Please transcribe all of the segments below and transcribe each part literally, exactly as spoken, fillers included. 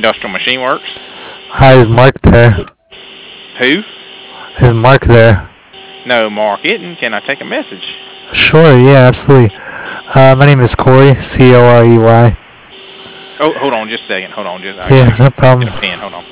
Industrial Machine Works. Hi, is Mark there? Who? Is Mark there? No, Mark Itten. Can I take a message? Sure, yeah, absolutely. Uh, my name is Corey, C O R E Y. Oh, hold on just a second. Hold on. Just I Yeah, gotta no get, problem. get a pen. Hold on.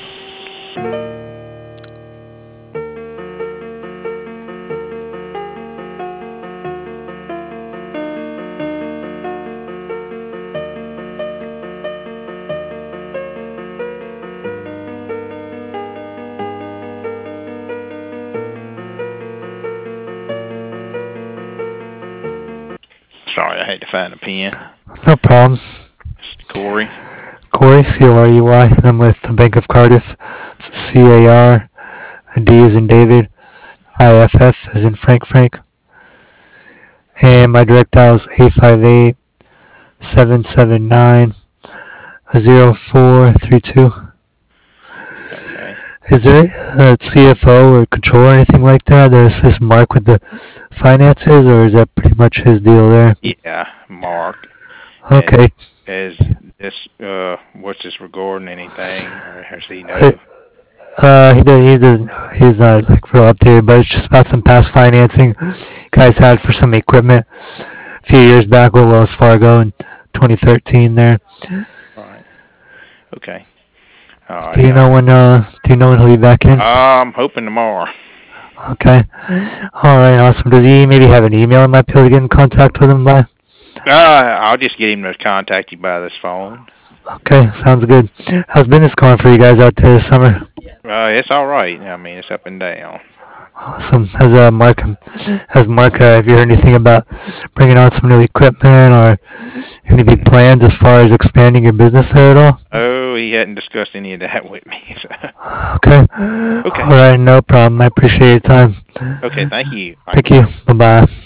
Sorry, I had to find a pen. No problem. Corey. Corey, C O R E Y, and I'm with the Bank of Cardiff. It's C A R, D as in David, I F F as in Frank Frank. And my direct dial is eight five eight, seven seven nine, zero four three two. Okay. Is there a C F O or controller or anything like that that assists Mark with the finances, or is that pretty much his deal there? Yeah, Mark. Okay. Is this uh what's this regarding anything, or has he know? Uh, uh, he doesn't, he doesn't, he's not like real updated, but it's just about some past financing you guys had for some equipment a few years back with Wells Fargo in twenty thirteen there. Right. Okay. All right. Do you know when, uh, do you know when he'll be back in? I'm hoping tomorrow. Okay. Alright, awesome. Does he maybe have an email I might be able to get in contact with him by? Uh, I'll just get him to contact you by this phone. Okay, sounds good. How's business going for you guys out there this summer? Uh, it's all right. I mean, it's up and down. Awesome. Has uh, Mark, has Mark, uh, have you heard anything about bringing on some new equipment or any big plans as far as expanding your business there at all? Oh, he hadn't discussed any of that with me. So. Okay. Okay. All right, no problem. I appreciate your time. Okay, thank you. Thank you. Bye-bye.